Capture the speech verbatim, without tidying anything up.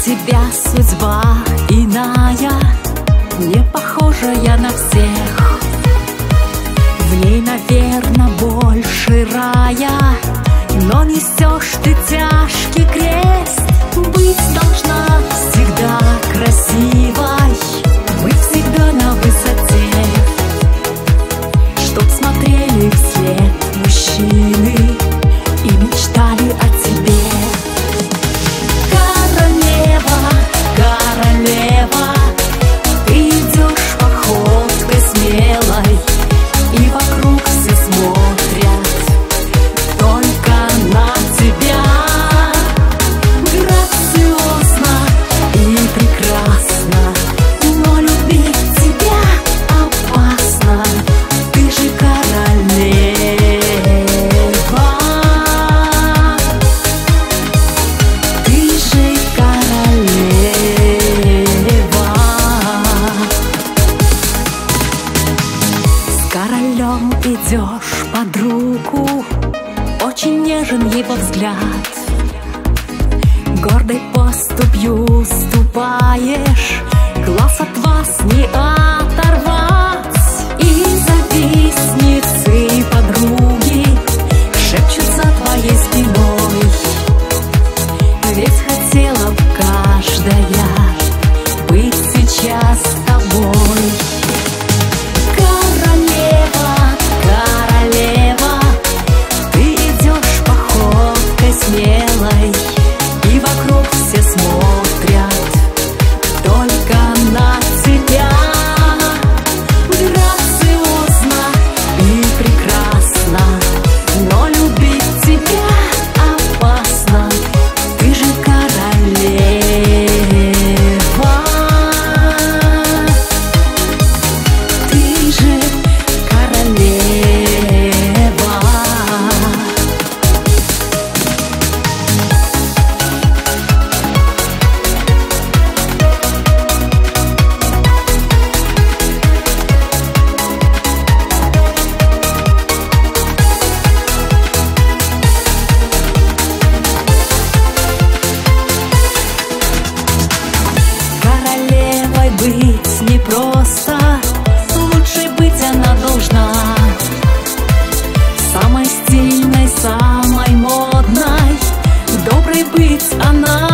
тебя судьба иная, не похожая на всех. В ней, наверно, больше рая, но несешь ты тяжкий крест. Быть должна всегда красивой, быть всегда на высоте, чтоб смотрели вслед мужчины и мечтали о тебе. Королева, королева, ты идешь походкой смелой, и вокруг все смотрят только на тебя. Грациозно и прекрасно, но любить тебя опасно. Ты же королева. Ты же королева. С королем идешь под руку, очень нежен его взгляд. Гордой поступью ступаешь, глаз от вас не оторвать. И завистницы подруги шепчут за твоей спиной, ведь хотела б каждая быть сейчас с тобой. Королева, королева, ты идешь походкой смелой, и вокруг все смотрят только на тебя. Грациозно и прекрасно, но любить тебя опасно. Ты же королева. Ты же королева. Королевой быть непросто, лучше быть она должна. Самой стильной, самой модной, доброй быть она